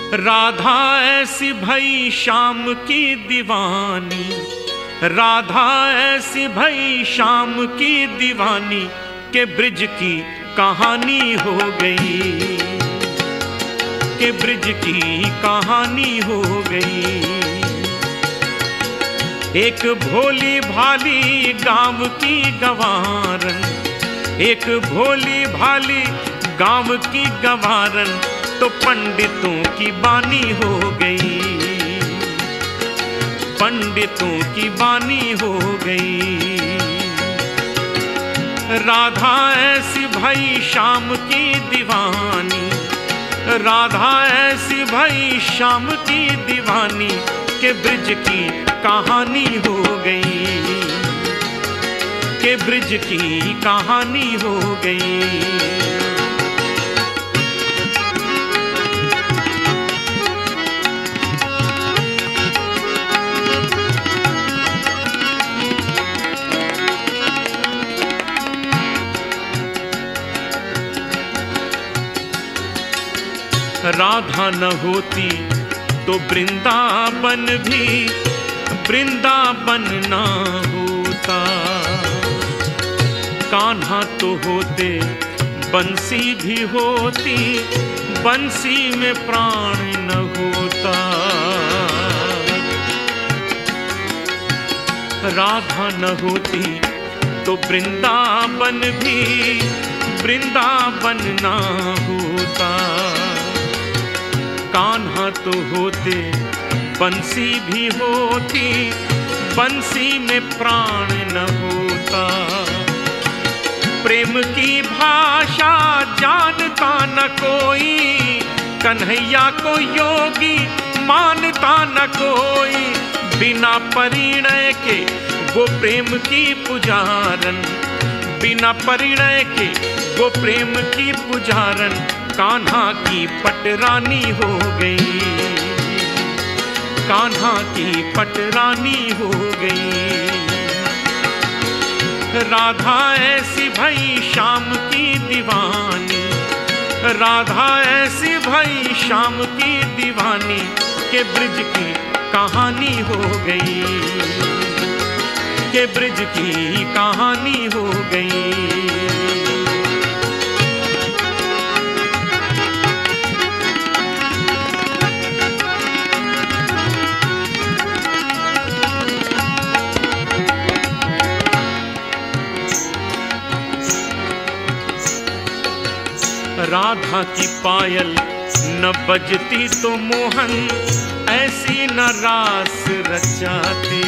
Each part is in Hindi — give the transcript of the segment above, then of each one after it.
राधा ऐसी भई श्याम की दीवानी, राधा ऐसी भई श्याम की दीवानी के ब्रिज की कहानी हो गई, के ब्रिज की कहानी हो गई। एक भोली भाली गांव की गंवारन, एक भोली भाली गांव की गंवारन तो पंडितों की बानी हो गई, पंडितों की बानी हो गई। राधा ऐसी भई श्याम की दीवानी, राधा ऐसी भई श्याम की दीवानी के ब्रिज की कहानी हो गई, के ब्रिज की कहानी हो गई। राधा न होती तो वृंदावन भी वृंदावन ना होता, कान्हा तो होते बंसी भी होती, बंसी में प्राण न होता। राधा न होती तो वृंदावन भी वृंदावन ना होता, कान्हा तो होते बंसी भी होती, बंसी में प्राण न होता। प्रेम की भाषा जानता न कोई, कन्हैया को योगी मानता न कोई, बिना परिणय के वो प्रेम की पुजारन, बिना परिणय के वो प्रेम की पुजारन कान्हा की पटरानी हो गई, कान्हा की पटरानी हो गई। राधा ऐसी भई श्याम की दीवानी, राधा ऐसी भई श्याम की दीवानी के ब्रिज की कहानी हो गई, के ब्रिज की कहानी हो गई। राधा की पायल न बजती तो मोहन ऐसी न रास रचाते,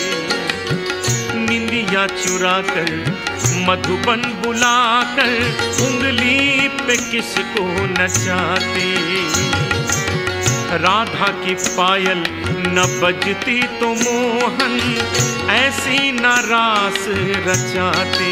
निंदिया चुराकर मधुबन बुलाकर उंगली पे किसको नचाते। राधा की पायल न बजती तो मोहन ऐसी न रास रचाते,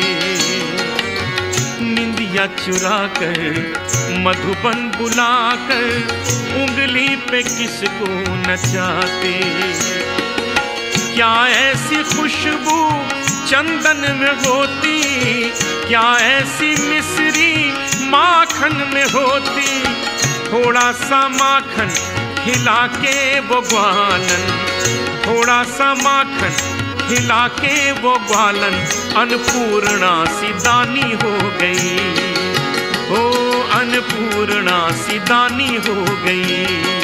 निंदिया चुराकर मधुबन बुलाकर उंगली पे किसको नचाते। क्या ऐसी खुशबू चंदन में होती, क्या ऐसी मिश्री माखन में होती, थोड़ा सा माखन खिला के वो ग्वालन, थोड़ा सा माखन खिला के वो ग्वालन अन्नपूर्णा सी दानी हो गई, ओ अन्नपूर्णा सी दानी हो गई।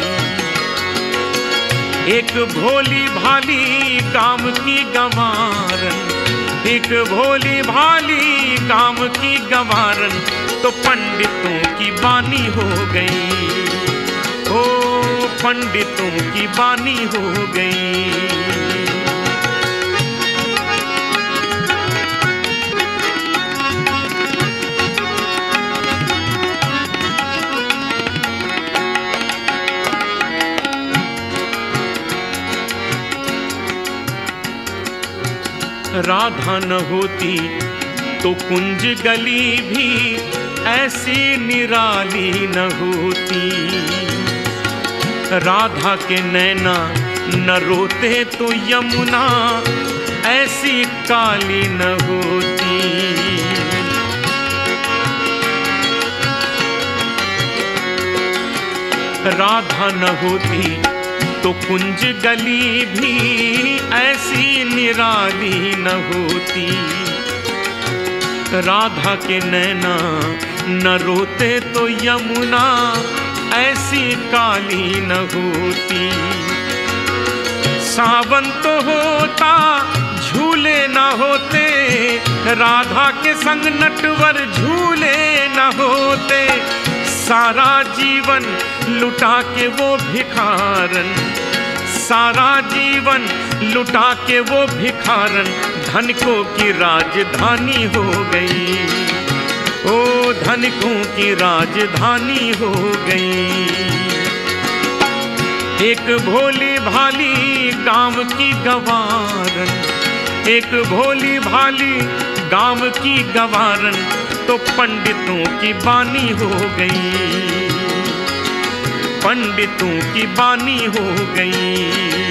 एक भोली भाली गांव की गंवारन, एक भोली भाली गांव की गंवारन तो पंडितों की बानी हो गई, ओ पंडितों की बानी हो गई। राधा न होती तो कुंज गली भी ऐसी निराली न होती, राधा के नैना न रोते तो यमुना ऐसी काली न होती। राधा न होती तो कुंज गली भी ऐसी निराली न होती। राधा के नैना न रोते तो यमुना ऐसी काली न होती। सावन तो होता झूले न होते, राधा के संग नटवर झूले न होते। सारा जीवन लुटा के वो भिखारन, सारा जीवन लुटा के वो भिखारन धनिकों की राजधानी हो गई। ओ धनिकों की राजधानी हो गई। एक भोली भाली गांव की गवारन, एक भोली भाली गांव की गवारन तो पंडितों की बानी हो गई। पंडितों की बानी हो गई।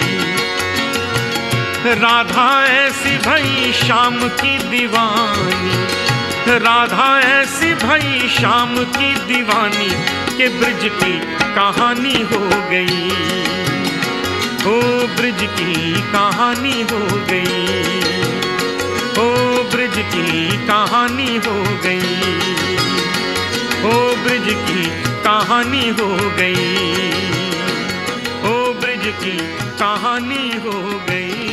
राधा ऐसी भई शाम की दीवानी, राधा ऐसी भई शाम की दीवानी के ब्रिज की कहानी हो गई। ओ ब्रिज की कहानी हो गई। ओ ब्रिज की कहानी हो गई। ओ ब्रिज की कहानी हो गई। ओ ब्रिज की कहानी हो गई।